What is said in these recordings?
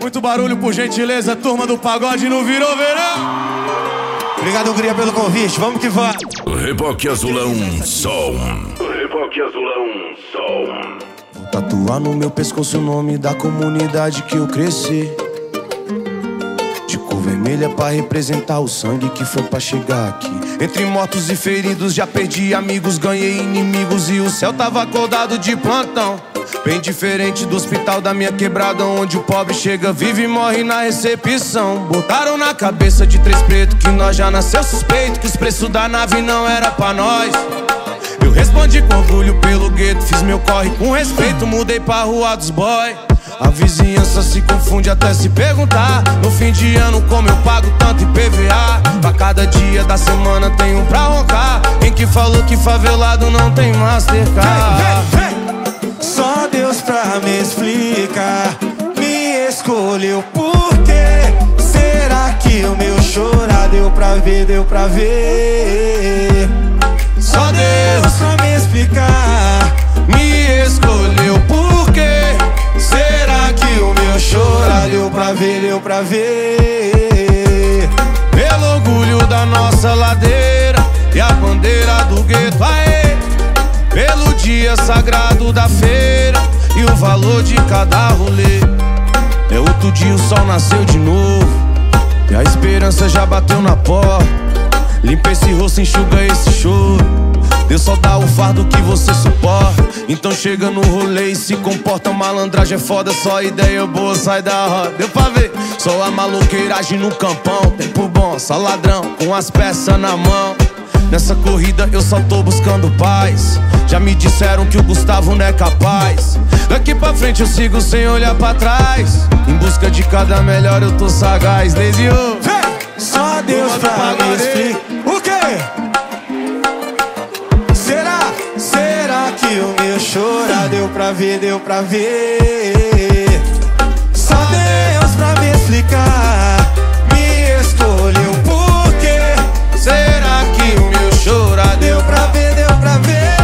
Muito barulho, por gentileza, turma do pagode não virou verão. Obrigado, Hungria, pelo convite, vamos que vamos. Reboque Azulão, som. Reboque Azulão, som. Vou tatuar no meu pescoço o nome da comunidade que eu cresci. De cor vermelha pra representar o sangue que foi pra chegar aqui. Entre mortos e feridos já perdi amigos, ganhei inimigos e o céu tava acordado de plantão. Bem diferente do hospital da minha quebrada, onde o pobre chega, vive e morre na recepção. Botaram na cabeça de três pretos que nós já nasceu suspeito, que os preços da nave não era pra nós. Eu respondi com orgulho pelo gueto, fiz meu corre com respeito, mudei pra rua dos boy. A vizinhança se confunde até se perguntar no fim de ano como eu pago tanto IPVA. Pra cada dia da semana tem um pra roncar. Quem que falou que favelado não tem Mastercard? Só Deus pra me explicar, me escolheu por quê? Será que o meu chorar deu pra ver, deu pra ver? Só Deus pra me explicar, Me escolheu por quê? será que o meu chorar deu pra ver, deu pra ver? Pelo orgulho da nossa ladeira e a bandeira do gueto, aê! Pelo dia sagrado da feira e o valor de cada rolê. É outro dia, o sol nasceu de novo e a esperança já bateu na porta. Limpa esse rosto, enxuga esse choro. Deus só dá o fardo que você suporta. Então chega no rolê e se comporta. Malandragem é foda, só ideia boa sai da roda. Deu pra ver, só a maloqueiragem no campão. Tempo bom, só ladrão com as peças na mão. Nessa corrida eu só tô buscando paz. Já me disseram que o Gustavo não é capaz. Daqui pra frente eu sigo sem olhar pra trás. Em busca de cada melhor eu tô sagaz. Desde o só Deus pra me explicar. O quê? Será que o meu chorar deu pra ver, deu pra ver? Só Deus pra me explicar, me escolheu por quê? será que o meu chorar Deu pra ver, deu pra ver.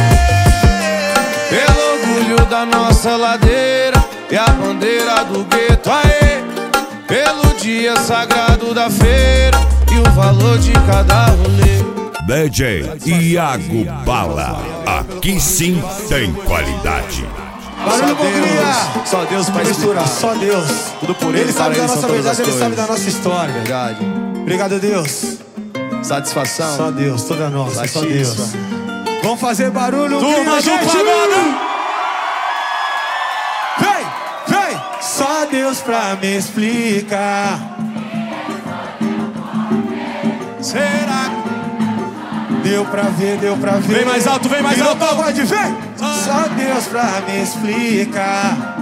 pelo orgulho da nossa ladeira e a bandeira do gueto, aê! Pelo dia sagrado da feira e o valor de cada rolê. DJ Iago Bala. Aqui sim tem qualidade. Barulho, Hungria. Só Deus pra Mistura, explicar. só Deus. Tudo por Ele sabe da são nossa todas verdade, as ele sabe coisas. da nossa história. Verdade. Obrigado, Deus. Satisfação. Só Deus, toda nossa, só Satisfa. Deus. Vamos fazer barulho, Turma Hungria, do gente! pagode! Vem! Só Deus pra me explicar. Será? Deu pra ver, deu pra ver. Vem mais alto, vem mais Virou alto. pagode, vem! Só Deus pra me explicar.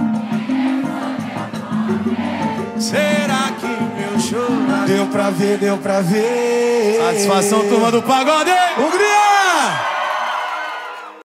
Será que meu chorar? Deu pra ver, deu pra ver. Satisfação, turma do pagode! Hungria!